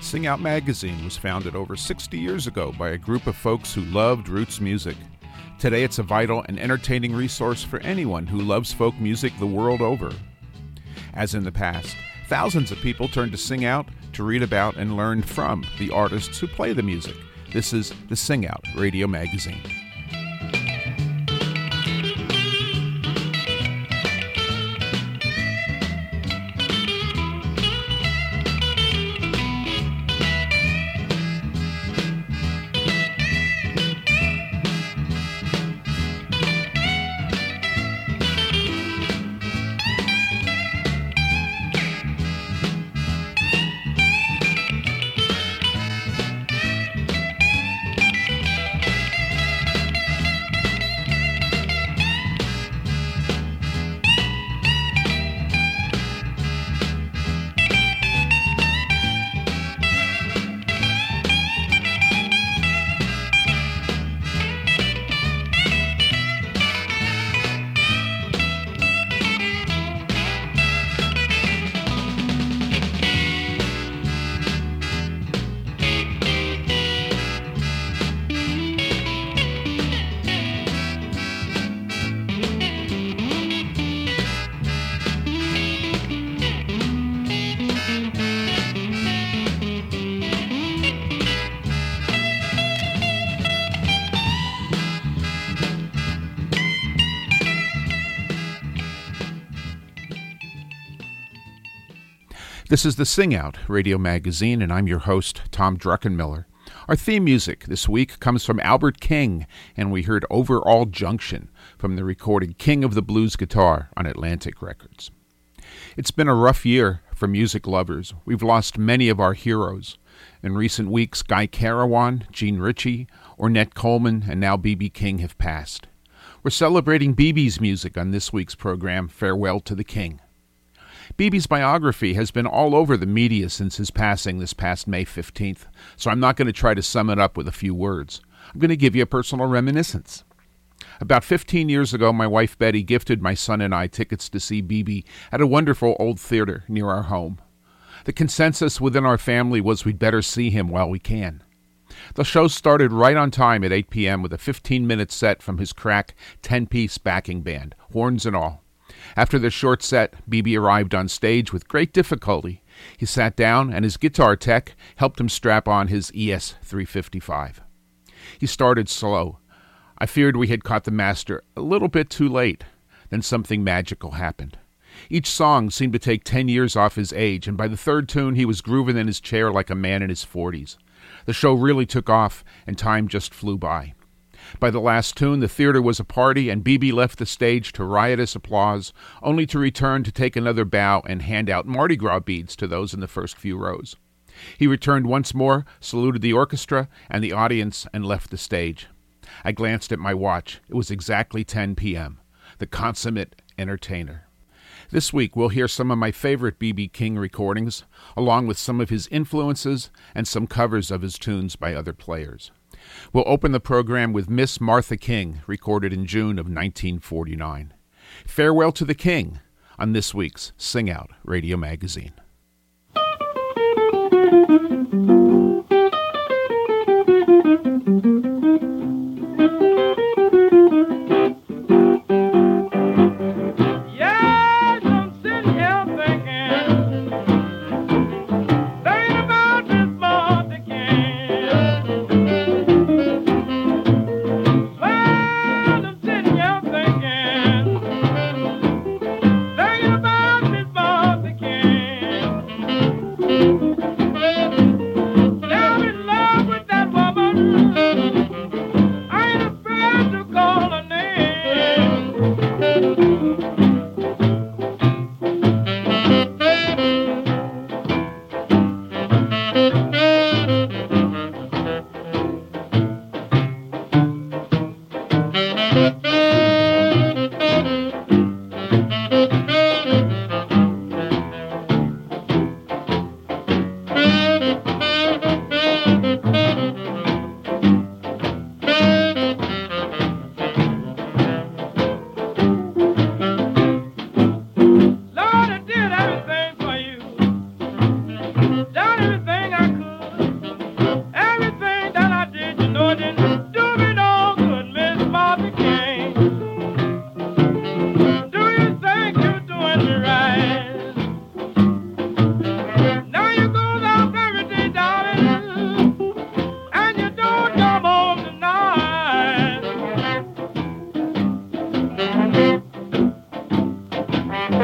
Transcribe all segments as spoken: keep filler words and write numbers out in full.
Sing Out Magazine was founded over sixty years ago by a group of folks who loved roots music. Today it's a vital and entertaining resource for anyone who loves folk music the world over. As in the past, thousands of people turn to Sing Out to read about and learn from the artists who play the music. This is the Sing Out Radio Magazine. This is the Sing Out Radio Magazine, and I'm your host, Tom Druckenmiller. Our theme music this week comes from Albert King, and we heard Overall Junction from the recording King of the Blues Guitar on Atlantic Records. It's been a rough year for music lovers. We've lost many of our heroes. In recent weeks, Guy Carawan, Gene Ritchie, Ornette Coleman, and now B B King have passed. We're celebrating B B's music on this week's program, Farewell to the King. B B's biography has been all over the media since his passing this past May fifteenth, so I'm not going to try to sum it up with a few words. I'm going to give you a personal reminiscence. About fifteen years ago, my wife Betty gifted my son and I tickets to see B B at a wonderful old theater near our home. The consensus within our family was we'd better see him while we can. The show started right on time at eight p.m. with a fifteen-minute set from his crack ten-piece backing band, horns and all. After the short set, B B arrived on stage with great difficulty. He sat down, and his guitar tech helped him strap on his E S three fifty-five. He started slow. I feared we had caught the master a little bit too late. Then something magical happened. Each song seemed to take ten years off his age, and by the third tune he was grooving in his chair like a man in his forties. The show really took off, and time just flew by. By the last tune, the theater was a party, and B B left the stage to riotous applause, only to return to take another bow and hand out Mardi Gras beads to those in the first few rows. He returned once more, saluted the orchestra and the audience, and left the stage. I glanced at my watch. It was exactly ten p.m. The consummate entertainer. This week, we'll hear some of my favorite B B King recordings, along with some of his influences and some covers of his tunes by other players. We'll open the program with Miss Martha King, recorded in June of nineteen forty-nine. Farewell to the King on this week's Sing Out Radio Magazine. Done everything I could.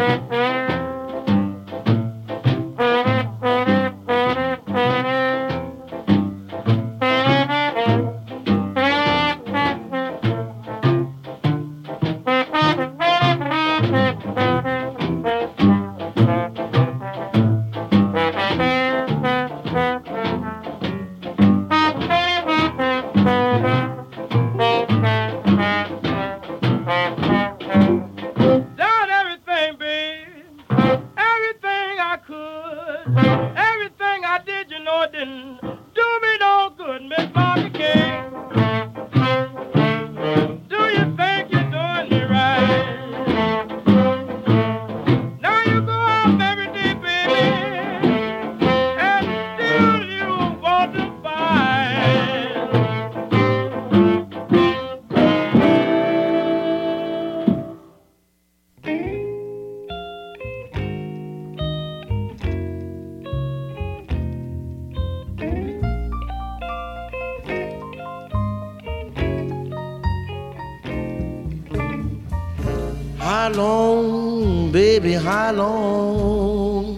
How long, baby, how long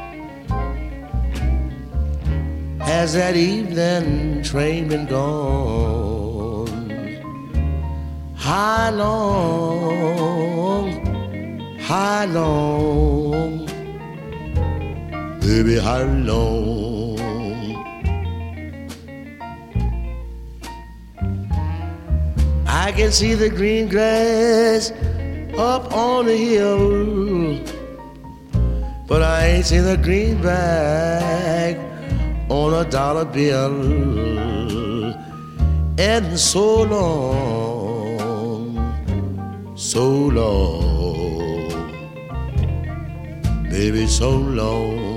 has that evening train been gone? How long, how long, baby, how long? I can see the green grass up on the hill, but I ain't seen a greenback on a dollar bill. And so long, so long, baby, so long.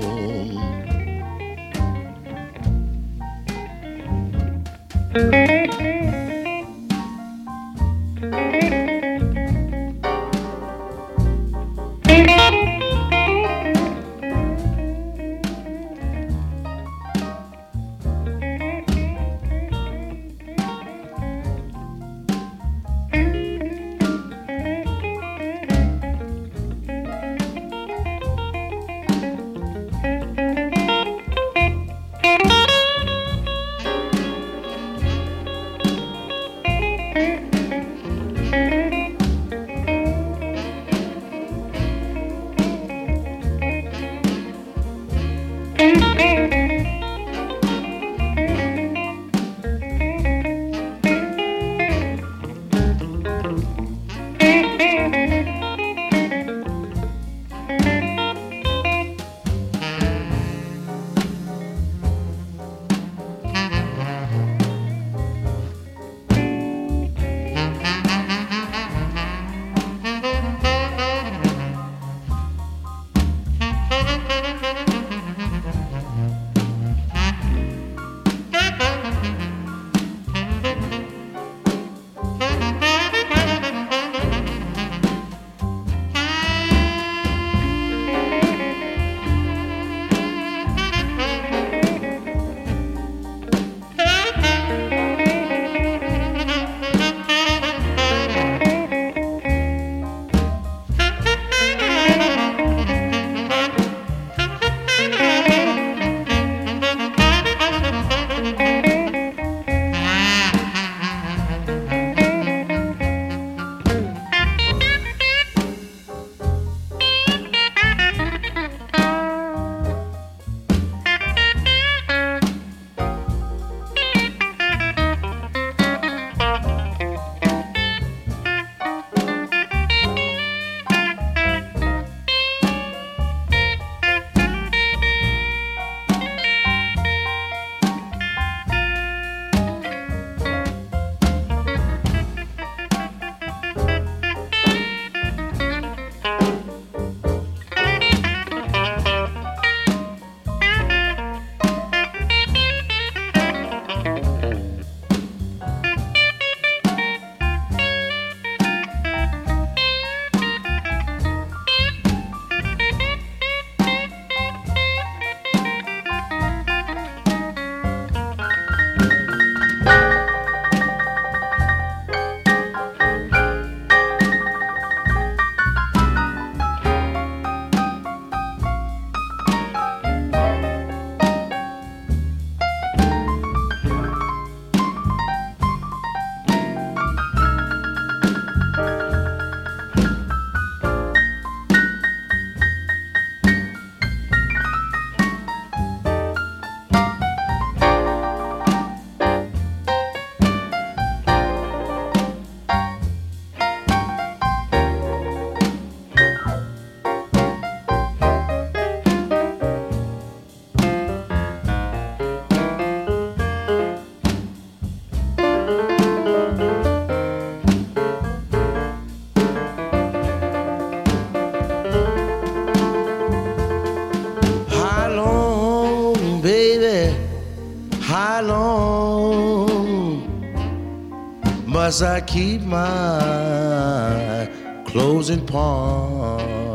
as I keep my closing pawn.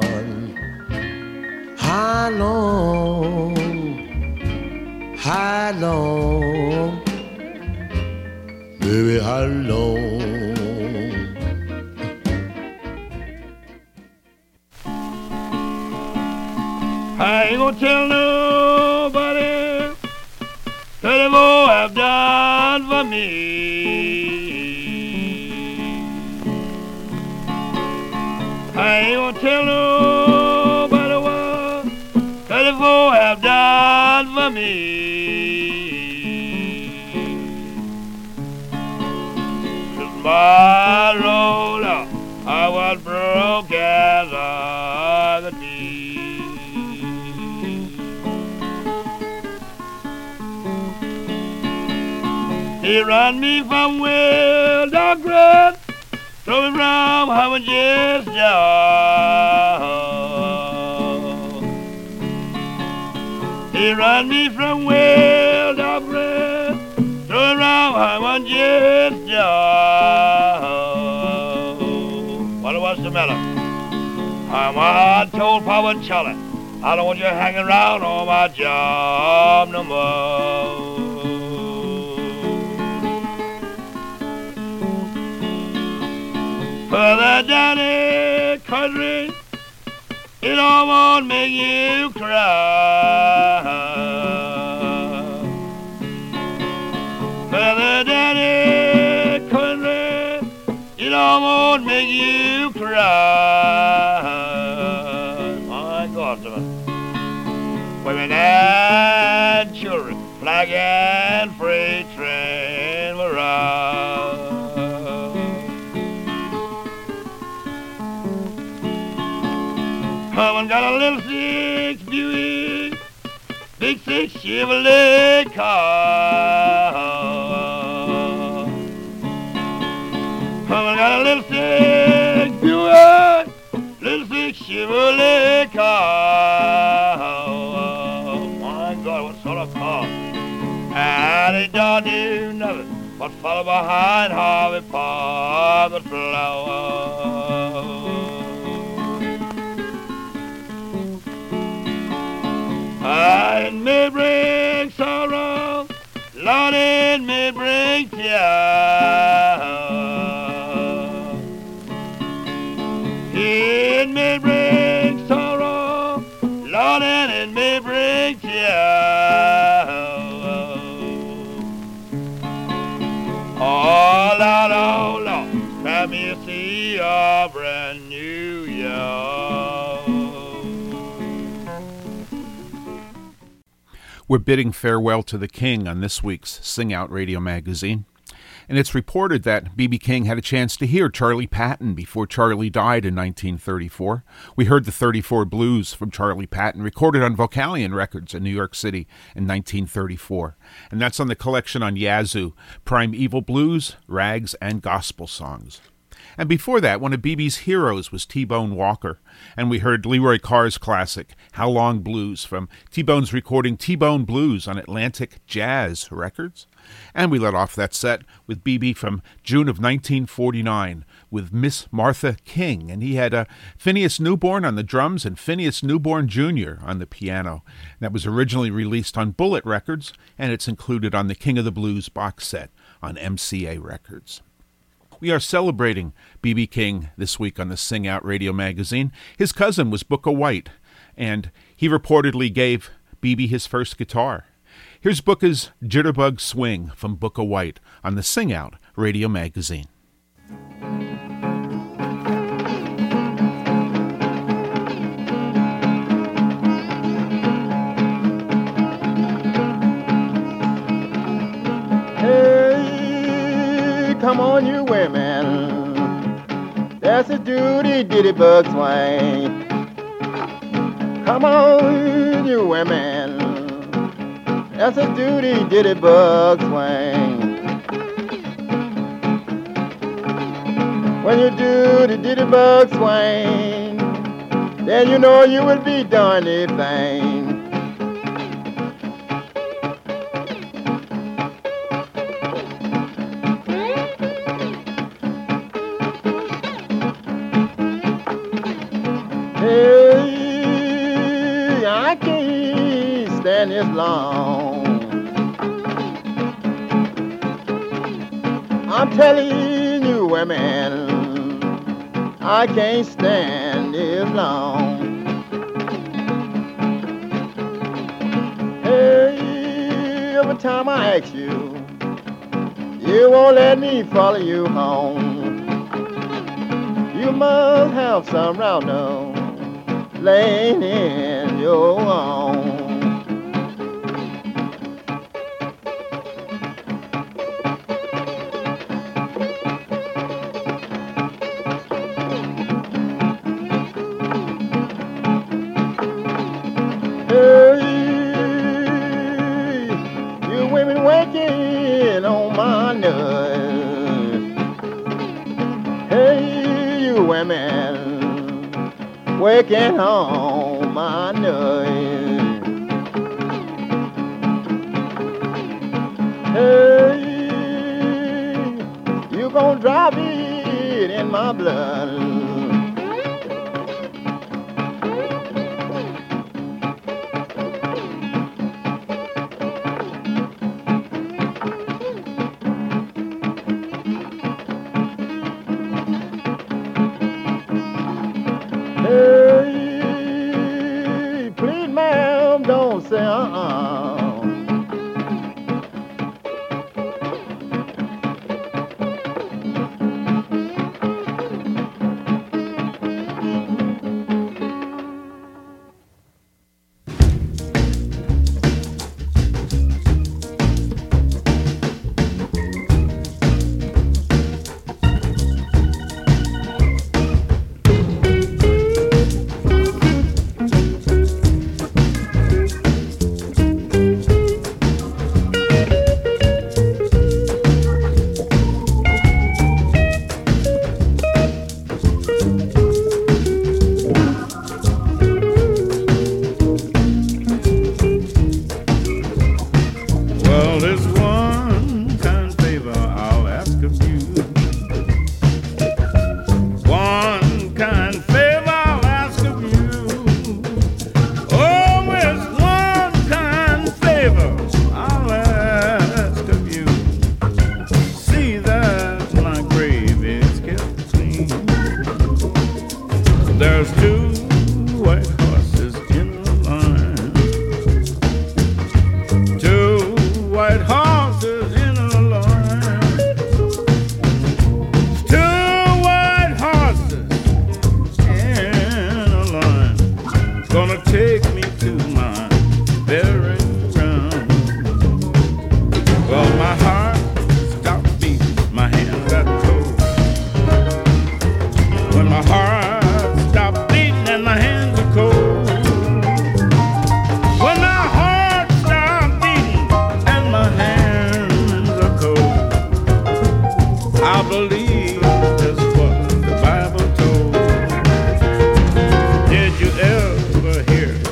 How long, how long, baby, how long? I ain't gonna tell nobody that all have done for me. I ain't gonna tell nobody what that all have done for me. 'Cause my roller, I was broke as I could be. He run me from well dog run, throw me from Howard just He run me from well dog run, throw me from Howard just What was the matter? I'm I told Papa and Charlie, I don't want you hanging around on my job no more. Further down the country, it all won't make you cry. Further down the country, it all won't make you cry. My God, women and children, flag and freight train will ride. Someone got a little six Buick, big six Chevrolet car. Someone got a little six Buick, little six Chevrolet car. My God, what sort of car? And they don't do nothing but follow behind Harvey Park with flowers. It may bring sorrow, Lord, it may bring tears. It may bring sorrow, Lord, and it may bring tears. Oh, Lord, oh, Lord, let me see a brand new year. We're bidding farewell to the King on this week's Sing Out Radio Magazine. And it's reported that B B King had a chance to hear Charlie Patton before Charlie died in nineteen thirty-four. We heard the thirty-four Blues from Charlie Patton, recorded on Vocalion Records in New York City in nineteen thirty-four. And that's on the collection on Yazoo, Primeval Blues, Rags, and Gospel Songs. And before that, one of B B's heroes was T-Bone Walker, and we heard Leroy Carr's classic, How Long Blues, from T-Bone's recording T-Bone Blues on Atlantic Jazz Records. And we let off that set with B B from June of nineteen forty-nine with Miss Martha King, and he had uh, Phineas Newborn on the drums and Phineas Newborn Junior on the piano. That was originally released on Bullet Records, and it's included on the King of the Blues box set on M C A Records. We are celebrating B B King this week on the Sing Out Radio Magazine. His cousin was Booker White, and he reportedly gave B B his first guitar. Here's Booker's Jitterbug Swing from Booker White on the Sing Out Radio Magazine. Come on, you women, that's a duty ditty bug swing. Come on, you women, that's a duty ditty bug swing. When you do the ditty bug swing, then you know you will be doing anything. I can't stand this long. I'm telling you, women, I can't stand this long. Hey, every time I ask you, you won't let me follow you home. You must have some rounder laying in your own. Hey, you women working on my nerves. Hey, you women working on my nerves. Hey, you gon' drop it in my blood. Hey, please, ma'am, don't say uh-uh. Well, there's one kind favor I'll ask of you. One kind favor I'll ask of you. Oh, there's one kind favor I'll ask of you. See that my grave is kept clean. There's two white horses in a line. Two white horses in a line. Two white horses in a line. Gonna take me to my burial ground. Well, my heart stopped beating, my hand got cold. When my heart stopped beating and my hands are cold. When my heart stopped beating and my hands are cold, I believe just what the Bible told. Did you ever hear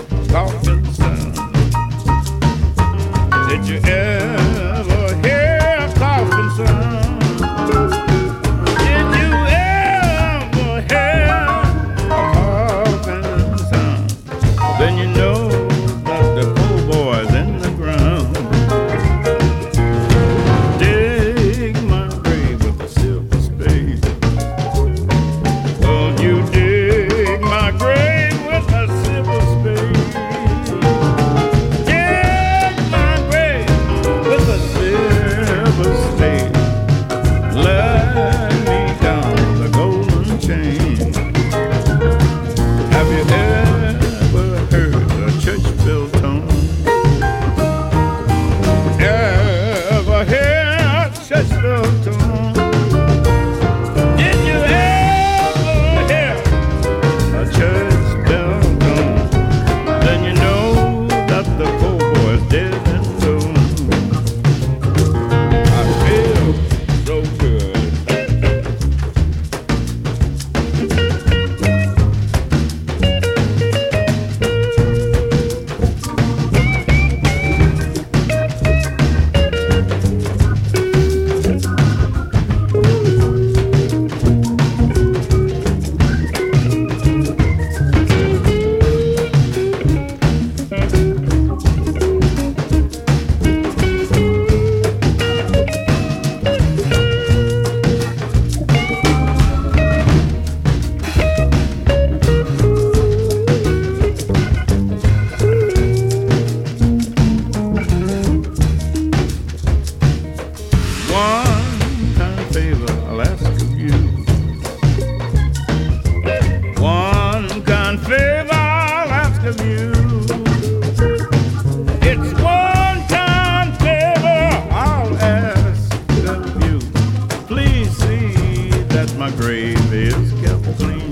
of you. It's one kind favor I'll ask of you. Please see that my grave is kept clean.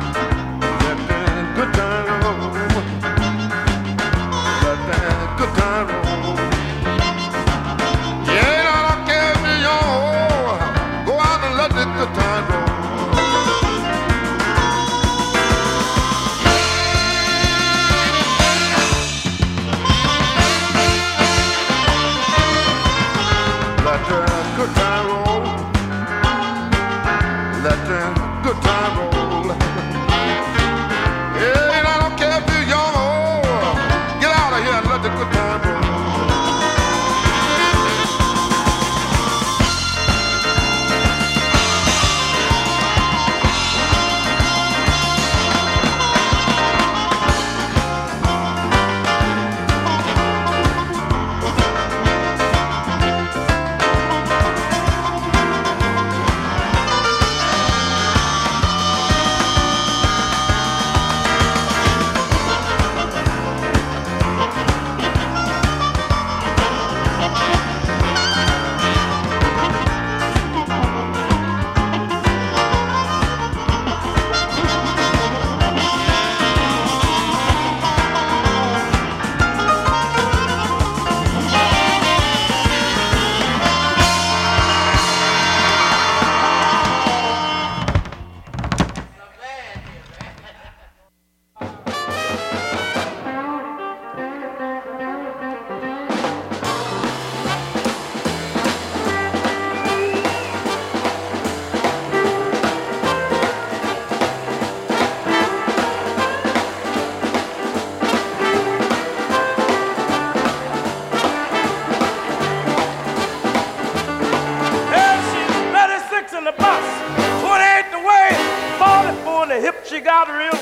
Good time.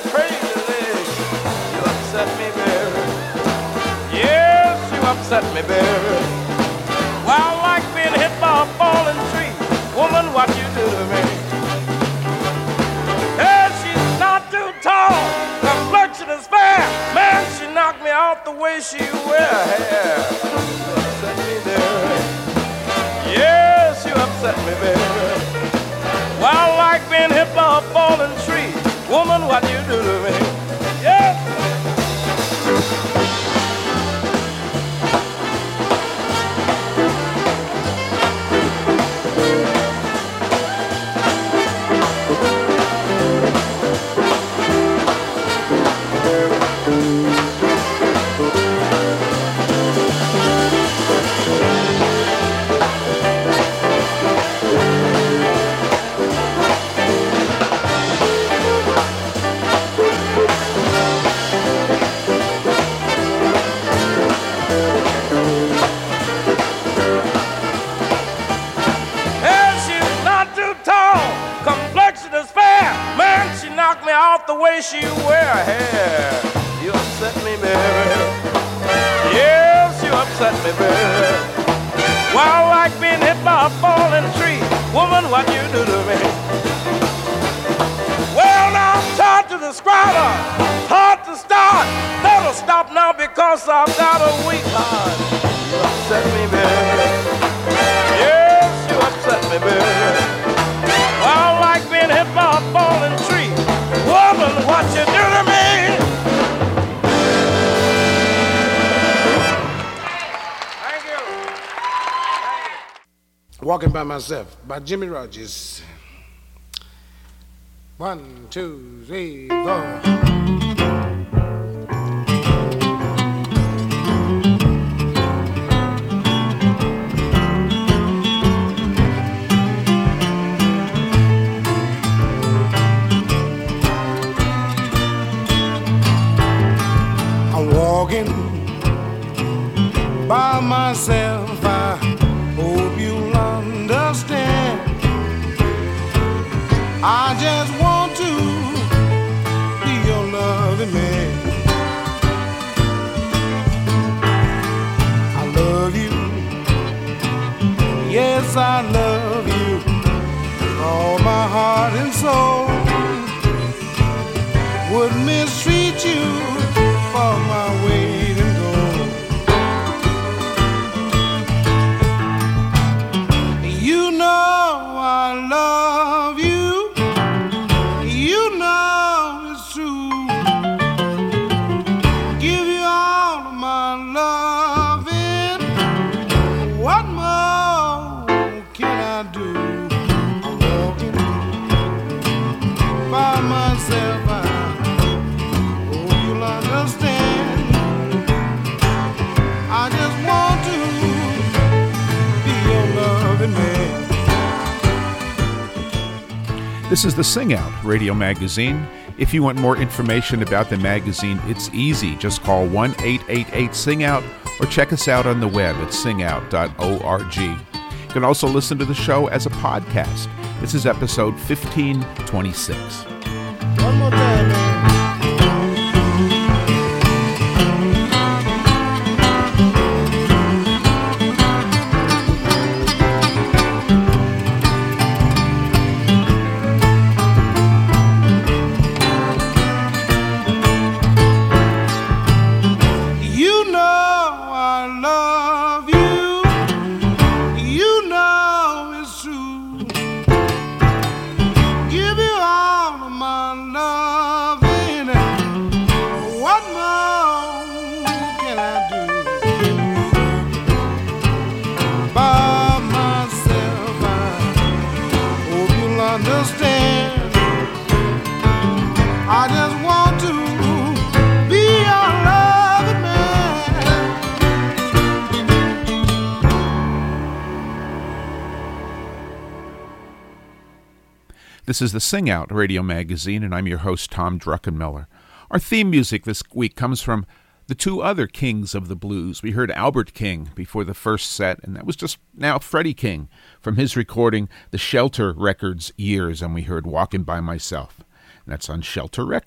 crazy legs. You upset me, baby. Yes, you upset me, baby. Well, like being hit by a falling tree. Woman, what you do to me? Hey, she's not too tall. Complexion is fair. Man, she knocked me out the way she wear her hair. You upset me, baby. Yes, you upset me, baby. Well, like being hit by a falling tree. Woman, what you do to me? Yes. The way she wear her hair, you upset me, baby. Yes, you upset me, baby. Well, like being hit by a falling tree. Woman, what you do to me? Well, now I'm hard to describe her, hard to start. Never stop now because I've got a weak heart. You upset me, baby. Yes, you upset me, baby. Well, like being hit by a falling tree. Woman, what you do to me? Thank you. Thank you. Walking by Myself by Jimmy Rogers. One, two, three, four. By myself, I hope you'll understand. I just want to be your loving man. I love you, yes, I love you, with all my heart and soul. Would mistreat you for my weight in gold. You know I love you. You know it's true. Give you all of my loving. What more can I do? I'm walking by myself. I understand. I just want to be your loving man. This is the Sing Out Radio Magazine. If you want more information about the magazine, it's easy. Just call one eight eight eight sing out or check us out on the web at sing out dot org. You can also listen to the show as a podcast. This is episode fifteen twenty-six. One more time, man. This is the Sing Out Radio Magazine, and I'm your host, Tom Druckenmiller. Our theme music this week comes from the two other kings of the blues. We heard Albert King before the first set, and that was just now Freddie King from his recording, The Shelter Records Years, and we heard Walking by Myself, and that's on Shelter Records.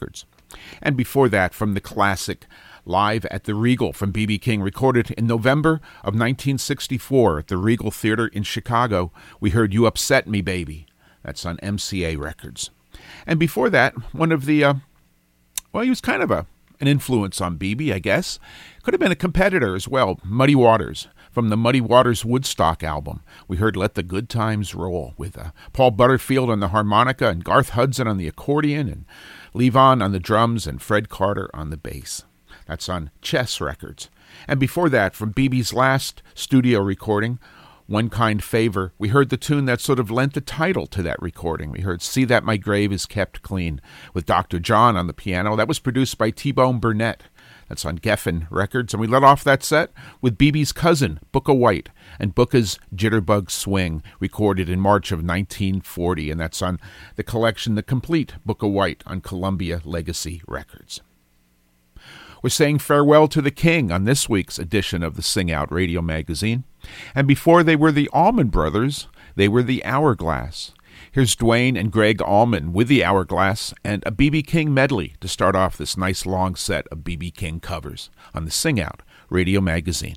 And before that, from the classic Live at the Regal from B B. King, recorded in November of nineteen sixty-four at the Regal Theater in Chicago, we heard You Upset Me, Baby. That's on M C A Records. And before that, one of the, uh, well, he was kind of a an influence on B B, I guess. Could have been a competitor as well, Muddy Waters, from the Muddy Waters Woodstock album. We heard Let the Good Times Roll with uh, Paul Butterfield on the harmonica and Garth Hudson on the accordion and Levon on the drums and Fred Carter on the bass. That's on Chess Records. And before that, from B B's last studio recording, One Kind Favor, we heard the tune that sort of lent the title to that recording. We heard See That My Grave Is Kept Clean with Doctor John on the piano. That was produced by T-Bone Burnett. That's on Geffen Records. And we let off that set with B B's cousin, Booka White, and Booka's Jitterbug Swing, recorded in March of nineteen forty. And that's on the collection The Complete Booka White on Columbia Legacy Records. We're saying farewell to the King on this week's edition of the Sing Out Radio Magazine. And before they were the Allman Brothers, they were the Hourglass. Here's Dwayne and Greg Allman with the Hourglass and a B B. King medley to start off this nice long set of B B. King covers on the Sing Out Radio Magazine.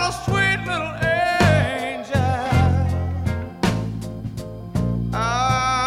Ah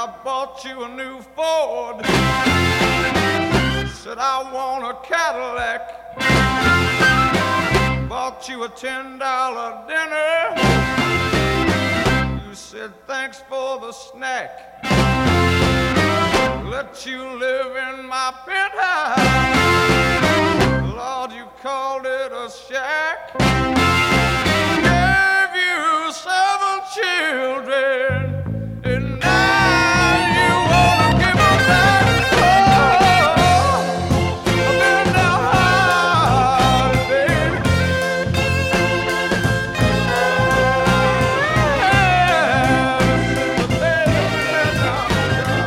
I bought you a new Ford. Said I want a Cadillac. Bought you a ten dollar dinner. You said thanks for the snack. Let you live in my penthouse. Lord, you called it a shack. Gave you seven children. And now you wanna give them back. Oh, I've been down hard, baby. Yeah, baby, I've been down hard.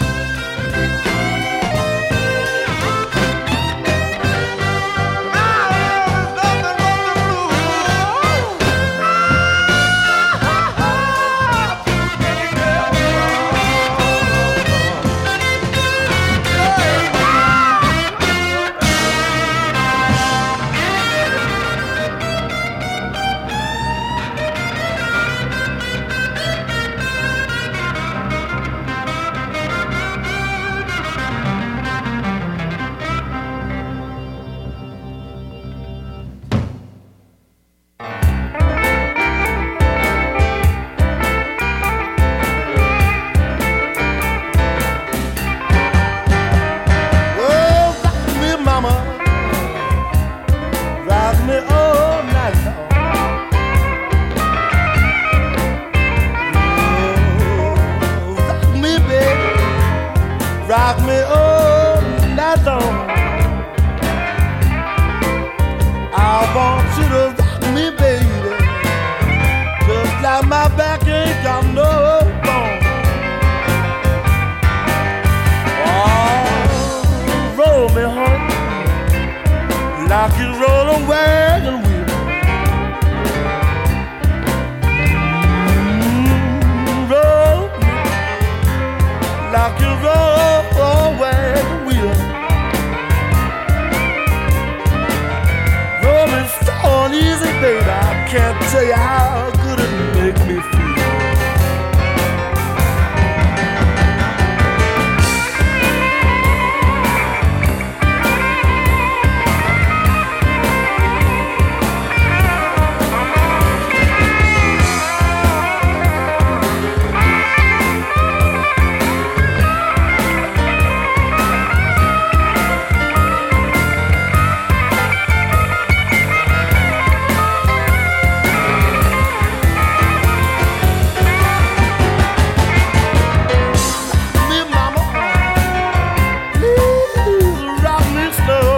Now there's nothing but the blues. Oh, rock me, mama, rock me all night long. Oh, rock me, baby, rock me all night long. I want you to rock me, baby, just like my back ain't got no bone. Oh, roll me home like you roll a wagon wheel. Mm, roll me like you roll a wagon wheel. Roll me slow and easy, baby. I can't tell you how good it make me feel. Me, mama, please rock me slow.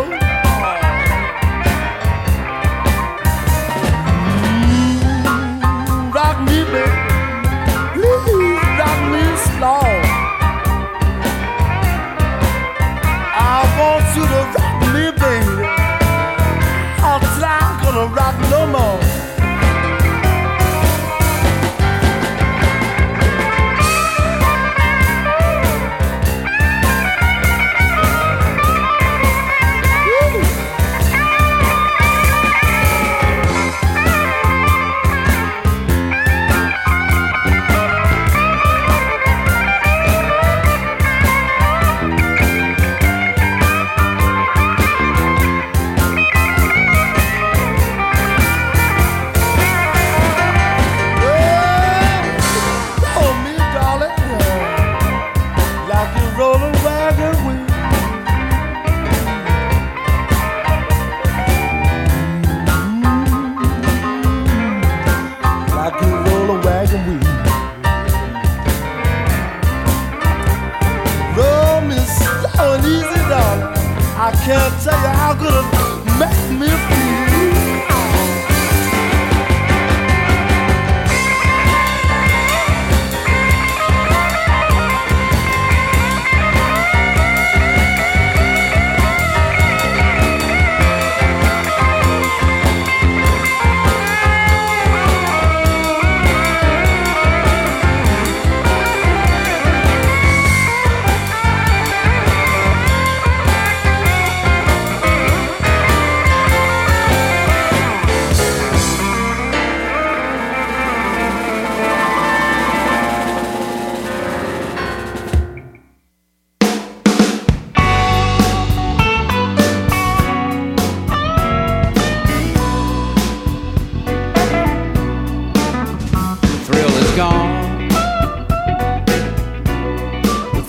Mm, rock me, baby, please rock me slow. I want you to rock me, baby, until I'm gonna rock no more. Oh, me, darling, like you roll a wagon wheel. Like you roll a wagon wheel. Roll me slow and easy, darling. I can't tell you how good it make me feel.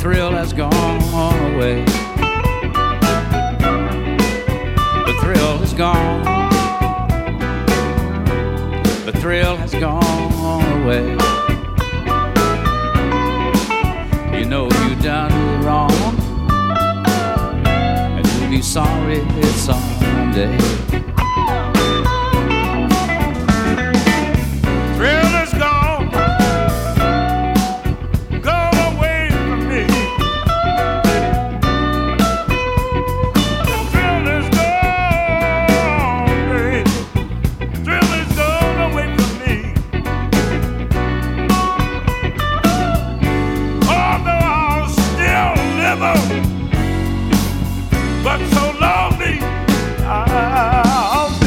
thrill has gone away. The thrill is gone. The thrill has gone away. You know you done wrong, and you'll be sorry someday. Thrill is gone, gone away from me. The thrill is gone, babe. The thrill is gone away from me. Although I'll still live on, but so lonely I'll be.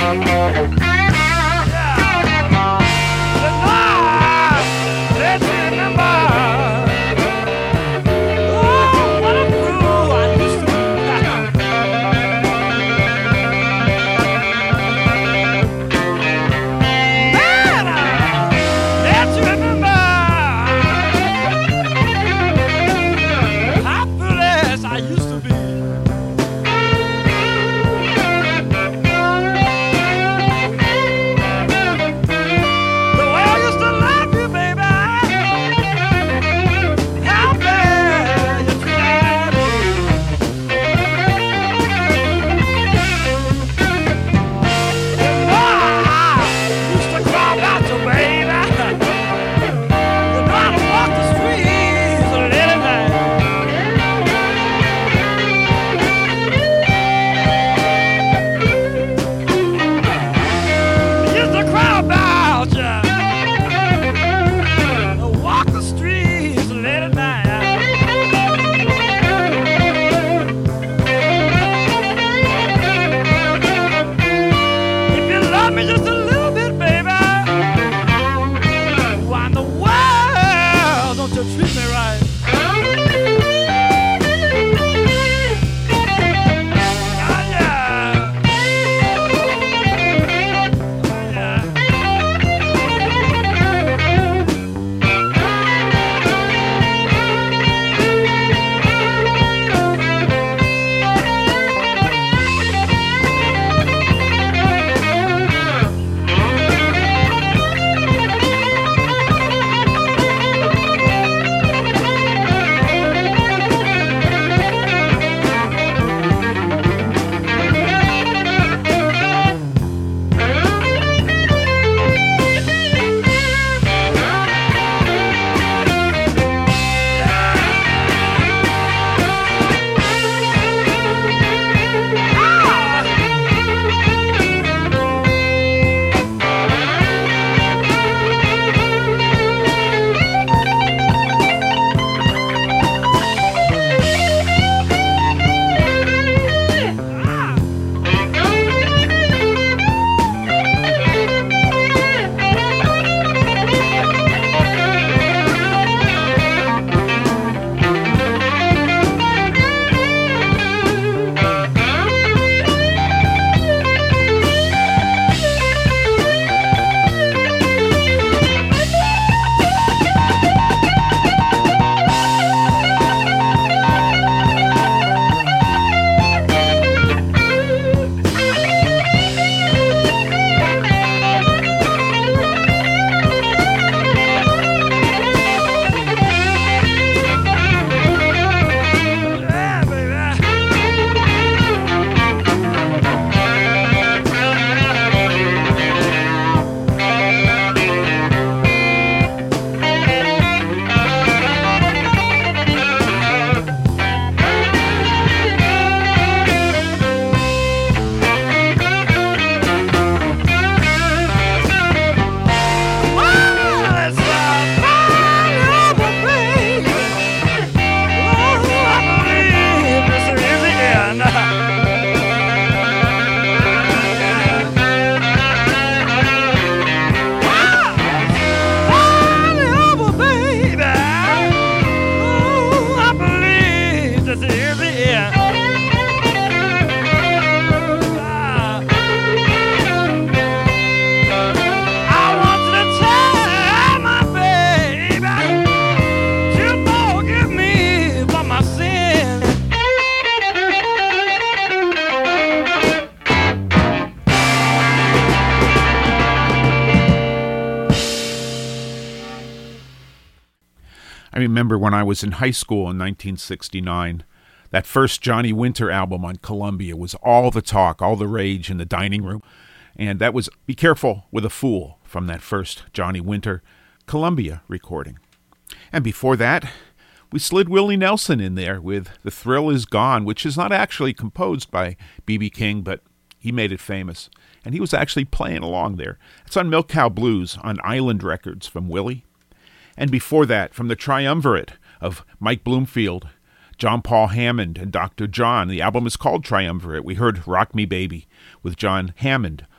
I remember when I was in high school in nineteen sixty-nine, that first Johnny Winter album on Columbia was all the talk, all the rage in the dining room. And that was Be Careful with a Fool from that first Johnny Winter Columbia recording. And before that, we slid Willie Nelson in there with The Thrill Is Gone, which is not actually composed by B B King, but he made it famous. And he was actually playing along there. It's on Milk Cow Blues on Island Records from Willie. And before that, from the triumvirate of Mike Bloomfield, John Paul Hammond, and Doctor John. The album is called Triumvirate. We heard Rock Me Baby with John Hammond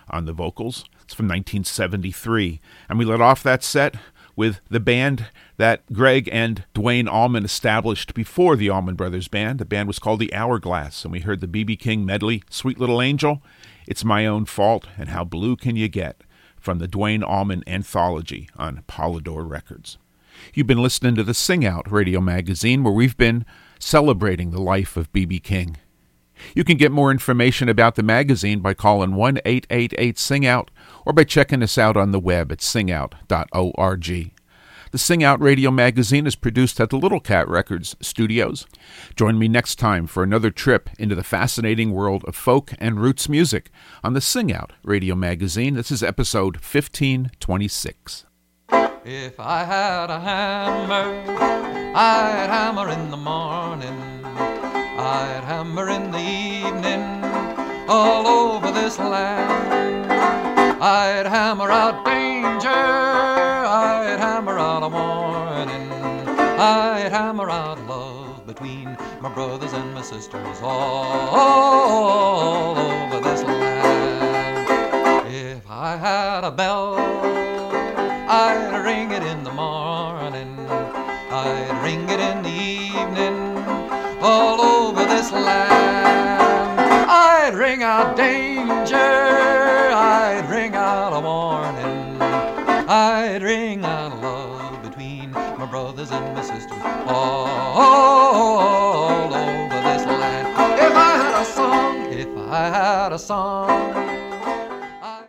on the vocals. It's from nineteen seventy-three. And we let off that set with the band that Greg and Duane Allman established before the Allman Brothers Band. The band was called the Hourglass, and we heard the B B King medley, Sweet Little Angel, It's My Own Fault, and How Blue Can You Get, from the Duane Allman Anthology on Polydor Records. You've been listening to the Sing Out radio magazine, where we've been celebrating the life of B B King. You can get more information about the magazine by calling one eight eight eight sing out or by checking us out on the web at sing out dot org. The Sing Out radio magazine is produced at the Little Cat Records studios. Join me next time for another trip into the fascinating world of folk and roots music on the Sing Out radio magazine. This is episode fifteen twenty-six. If I had a hammer, I'd hammer in the morning, I'd hammer in the evening, all over this land. I'd hammer out danger, I'd hammer out a warning, I'd hammer out love between my brothers and my sisters, all, all over this land. If I had a bell, I'd ring it in the morning, I'd ring it in the evening, all over this land. I'd ring out danger, I'd ring out a warning, I'd ring out love between my brothers and my sisters, all, all over this land. If I had a song, if I had a song,